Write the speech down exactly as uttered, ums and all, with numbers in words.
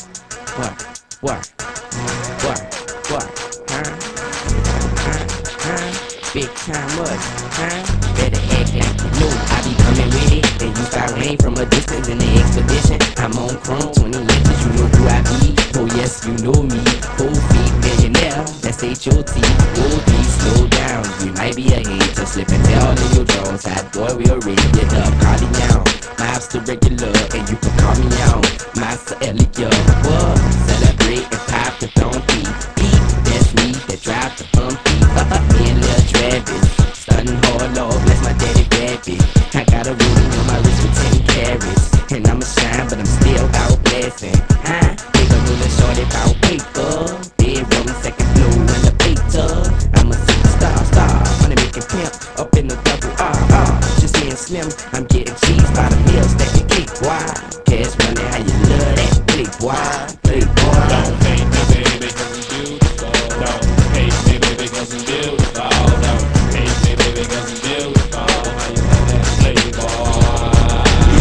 What? What? What? What? Huh? Huh? Huh? Big time what? Huh? Better act like you know I be coming with it. And you start rain from a distance in the expedition. I'm on chrome twenty inches, you know who I be. Oh yes, you know me. Full feet millionaire, that's H O T. O D, slow down. You might be a hater, slipping down in your drawers. Hot boy, we already get up, calling out. My house the regular, and you can call me out. Master Elliot, what? Celebrate and pop the donkey. Beat, that's me, that drive the bumpy. Me and Lil Travis, stunning hard, Lord bless my daddy baby. I got a ruling on my wrist with ten carats. And I'ma shine, but I'm still out blessing. Huh? They gon' do the shorty about paper.